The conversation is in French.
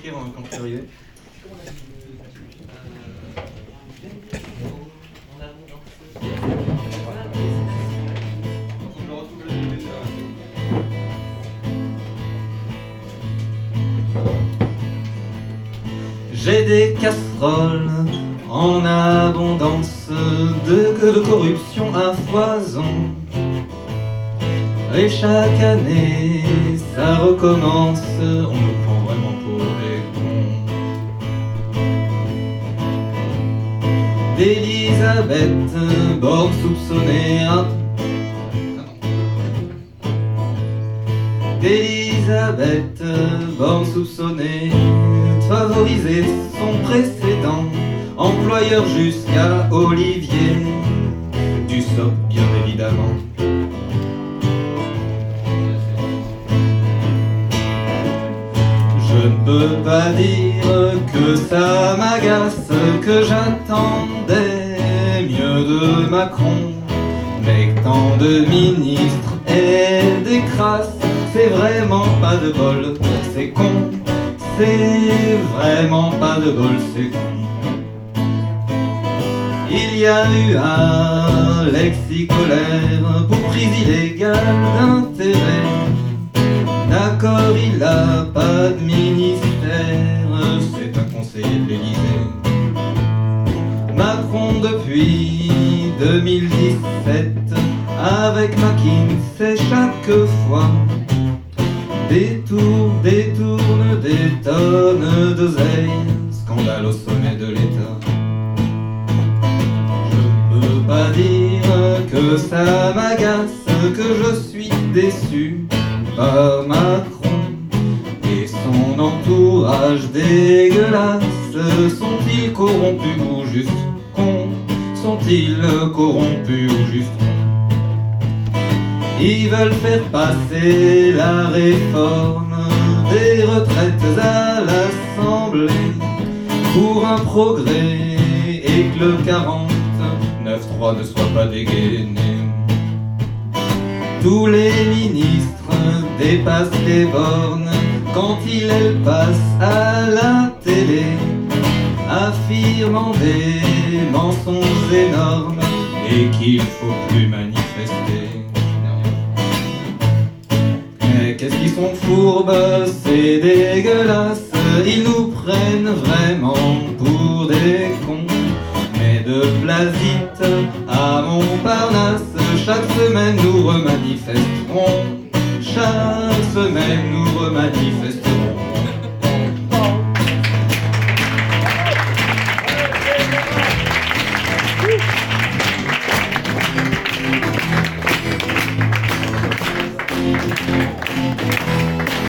écrire quand je suis arrivé. J'ai des casseroles en abondance, de corruption à foison. Et chaque année, ça recommence, on nous prend vraiment pour des cons. D'Elisabeth Borne soupçonnée, d'Elisabeth Borne soupçonnée de favoriser son précédent employeur jusqu'à Olivier Dussopt, bien évidemment. Je ne peux pas dire que ça m'agace, que j'attendais mieux de Macron, mais que tant de ministres et des crasses, c'est vraiment pas de bol, c'est con, c'est vraiment pas de bol, c'est con. Il y a eu Alexis Colère pour prise illégale d'intérêt. D'accord, il a pas de ministère, c'est un conseiller de l'Élysée. Macron depuis 2017, avec McKinsey chaque fois, détourne des tonnes d'oseille, scandale au sommet de l'État. Je peux pas dire que ça m'agace, que je suis déçu par Macron et son entourage dégueulasse. Sont-ils corrompus ou juste cons? Sont-ils corrompus ou juste cons? Ils veulent faire passer la réforme des retraites à l'Assemblée pour un progrès et que le 49.3 ne soit pas dégainé. Tous les ministres dépassent les bornes quand ils passent à la télé, affirmant des mensonges énormes et qu'il faut plus manifester. Mais qu'est-ce qu'ils sont fourbes, c'est dégueulasse, ils nous prennent vraiment pour des cons. Mais de Plasite à Montparnasse, chaque semaine nous remanifesterons. Chaque semaine nous remanifesterons.